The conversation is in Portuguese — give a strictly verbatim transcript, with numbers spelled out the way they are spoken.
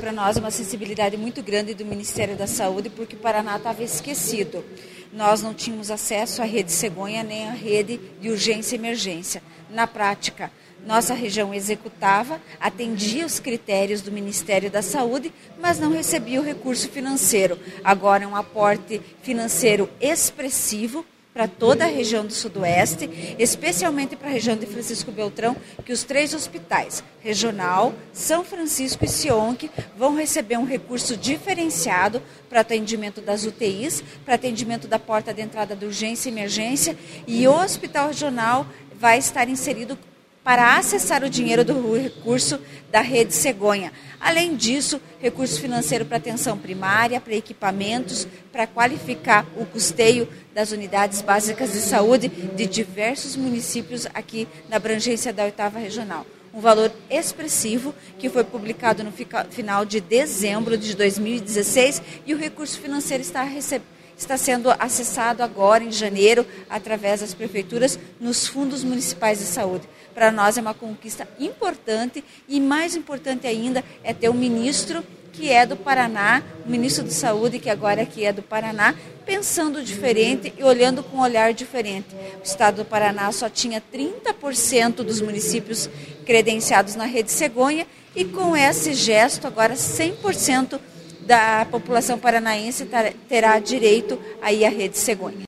para nós uma sensibilidade muito grande do Ministério da Saúde, porque o Paraná estava esquecido. Nós não tínhamos acesso à rede cegonha nem à rede de urgência e emergência. Na prática, nossa região executava, atendia os critérios do Ministério da Saúde, mas não recebia o recurso financeiro. Agora é um aporte financeiro expressivo para toda a região do Sudoeste, especialmente para a região de Francisco Beltrão, que os três hospitais, Regional, São Francisco e Sionc, vão receber um recurso diferenciado para atendimento das U T Is, para atendimento da porta de entrada de urgência e emergência, e o Hospital Regional vai estar inserido para acessar o dinheiro do recurso da rede cegonha. Além disso, recurso financeiro para atenção primária, para equipamentos, para qualificar o custeio das unidades básicas de saúde de diversos municípios aqui na abrangência da oitava regional. Um valor expressivo que foi publicado no final de dezembro de dois mil e dezesseis e o recurso financeiro está recebendo. Está sendo acessado agora em janeiro através das prefeituras nos fundos municipais de saúde. Para nós é uma conquista importante e mais importante ainda é ter um ministro que é do Paraná, o ministro de Saúde que agora aqui é do Paraná, pensando diferente e olhando com um olhar diferente. O estado do Paraná só tinha trinta por cento dos municípios credenciados na rede cegonha e com esse gesto agora cem por cento da população paranaense terá direito aí à rede cegonha.